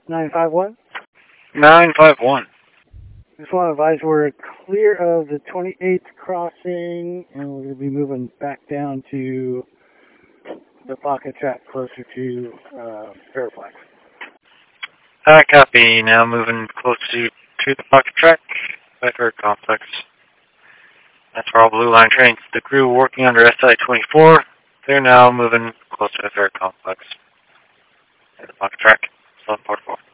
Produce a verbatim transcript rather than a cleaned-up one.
nine five one. nine five one. Just want to advise we're clear of the twenty-eighth crossing, and we're going to be moving back down to the pocket track closer to uh, Fairfax. Uh, copy. Now moving close to, to the pocket track at Earth Complex. That's for all Blue Line trains. The crew working under S I twenty-four. They're now moving closer to the Fair Complex at the pocket track. seven forty-four.